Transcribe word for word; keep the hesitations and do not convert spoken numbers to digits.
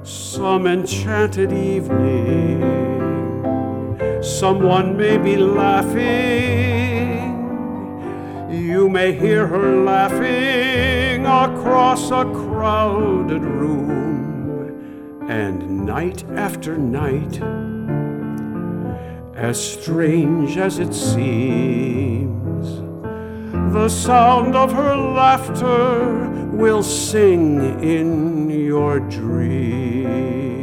some enchanted evening, someone may be laughing. You may hear her laughing across a crowded room, and night after night, as strange as it seems, the sound of her laughter will sing in your dreams.